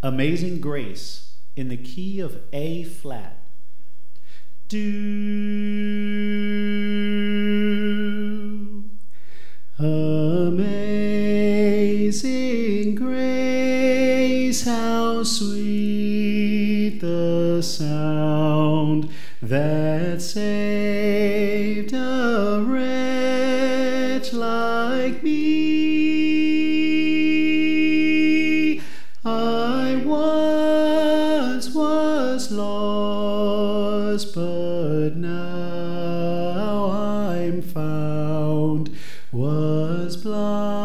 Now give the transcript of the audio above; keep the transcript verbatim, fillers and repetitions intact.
Amazing Grace in the key of A flat. Do. Amazing grace, how sweet the sound that saved a wretch like me. I once was lost, but now I'm found, was blind